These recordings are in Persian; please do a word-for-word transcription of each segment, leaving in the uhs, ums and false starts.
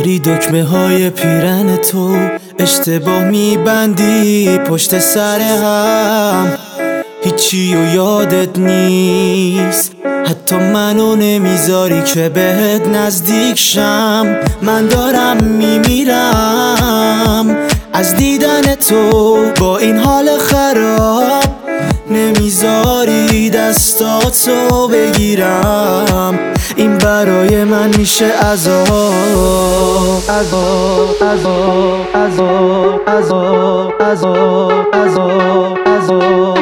داری دکمه های پیرن تو اشتباه میبندی پشت سر هم، هیچی و یادت نیست، حتی منو نمیذاری که بهت نزدیک شم. من دارم میمیرم از دیدن تو، با این حال خراب نمیذاری دستاتو بگیرم. این برای من میشه عذاب عذاب عذاب عذاب عذاب عذاب عذاب عذاب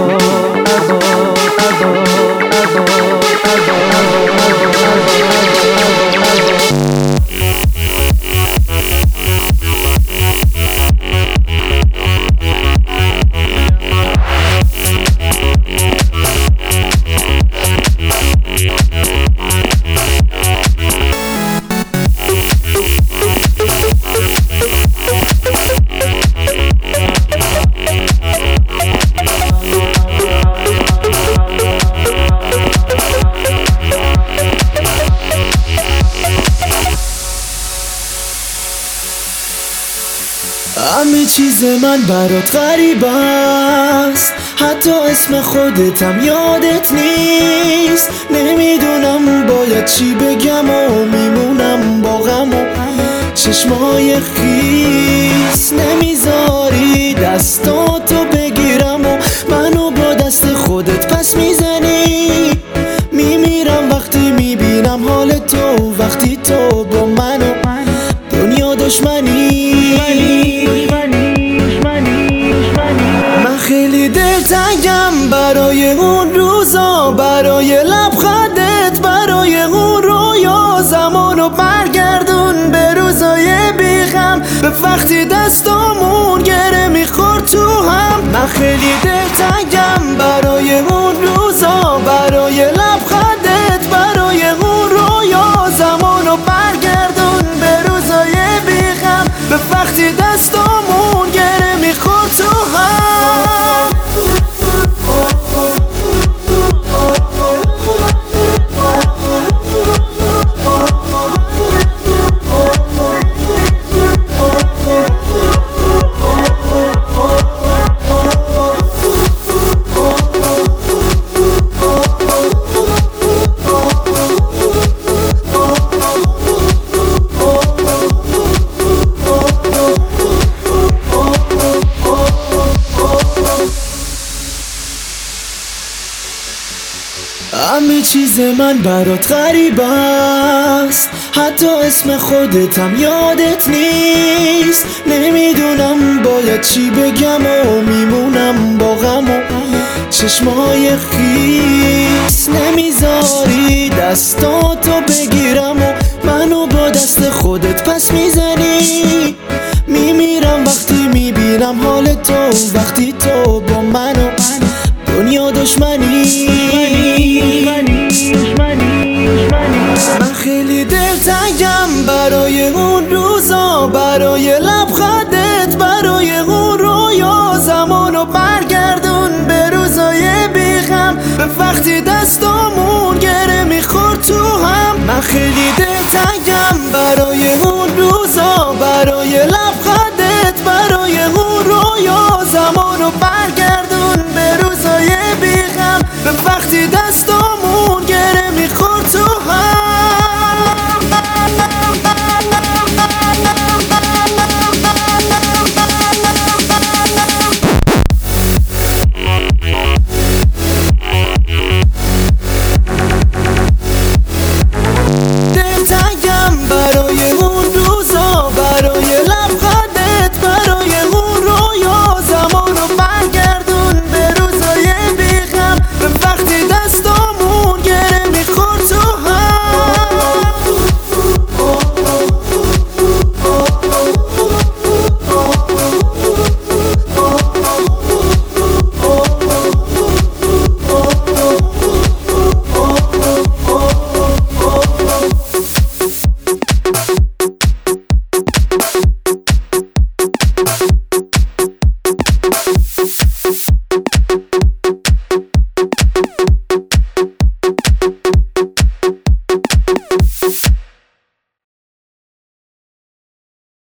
همه چیز من برات غریب است، حتی اسم خودتم یادت نیست. نمیدونم باید چی بگم و میمونم با غم و چشمای خیس. نمیذاری دستاتو بگیرم و منو با دست خودت پس میزنی. میمیرم وقتی میبینم حال تو، وقتی تو با منو دنیا دشمنی. من خیلی دلتنگم برای اون روزا، برای لبخندت، برای اون رویا. زمانو برگردون به روزای بیغم، به وقتی دستامون گره میخورد تو هم. من خیلی دلتنگم برای اون روزا، برای لبخندت، برای اون رویا. زمانو برگردون به روزای بیغم، به وقتی دستامون گره میخورد تو هم. همه چیز من برات غریب است، حتی اسم خودتم یادت نیست. نمیدونم باید چی بگم و میمونم با غم و چشمای خیس. نمیذاری دستاتو بگیرم و منو با دست خودت پس میزنی. میمیرم وقتی میبینم حال تو، وقتی تو با منو دنیا دشمنی. من خیلی دلتنگم برای اون روزا، برای لبخندت، برای اون رویا. زمانو برگردون به روزای بیغم، به وقتی دستامون گره میخورد تو هم. من خیلی دلتنگم برای اون روزا، برای لبخندت،